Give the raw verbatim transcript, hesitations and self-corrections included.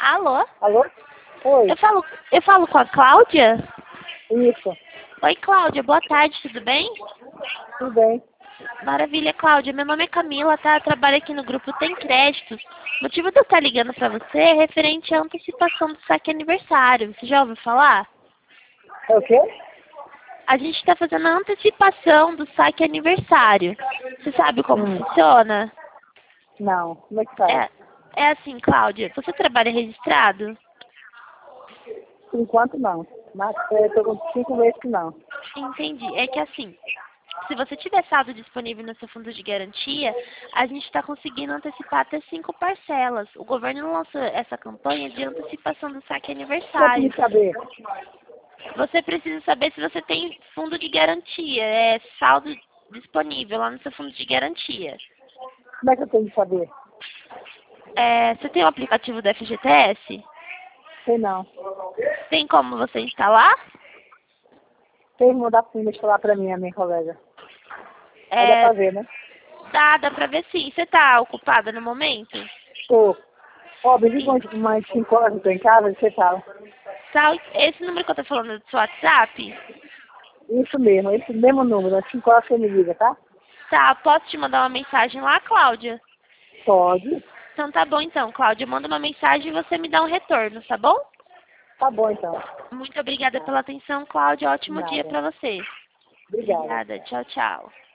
Alô? Alô? Oi, Eu falo, eu falo com a Cláudia? isso. Oi, Cláudia, boa tarde, tudo bem? Tudo bem. Maravilha, Cláudia. Meu nome é Camila, tá? Eu trabalho aqui no grupo Tem Créditos. O motivo de eu estar ligando pra você é referente à antecipação do saque aniversário. Você já ouviu falar? É o quê? A gente está fazendo a antecipação do saque aniversário. Você sabe como Hum, funciona? não. Como é que faz? É, é assim, Cláudia. Você trabalha registrado? Por enquanto, não. Mas é, eu tô com cinco meses que não. Entendi. É que assim, se você tiver saldo disponível no seu fundo de garantia, a gente está conseguindo antecipar até cinco parcelas. O governo lançou essa campanha de antecipação do saque Como é que aniversário. me saber? Você precisa saber se você tem fundo de garantia, é saldo disponível lá no seu fundo de garantia. Como é que eu tenho de saber? É, você tem o aplicativo do F G T S? Sei não. Tem como você instalar? Tem que mandar pra mim falar pra mim, a minha colega. Aí dá É, pra ver, né? dá, dá pra ver sim. Você tá ocupada no momento? Tô. Ó, me liga Sim. umas umas cinco horas que eu tô em casa e você fala. Tá, esse número que eu tô falando é do seu WhatsApp? Isso mesmo, esse mesmo número, às cinco horas você me liga, tá? Tá, posso te mandar uma mensagem lá, Cláudia? Pode. Então tá bom então, Cláudia. Manda uma mensagem e você me dá um retorno, tá bom? Tá bom, então. Muito obrigada pela atenção, Cláudia. Ótimo dia Nada. pra você. Obrigada. Obrigada. Tchau, tchau.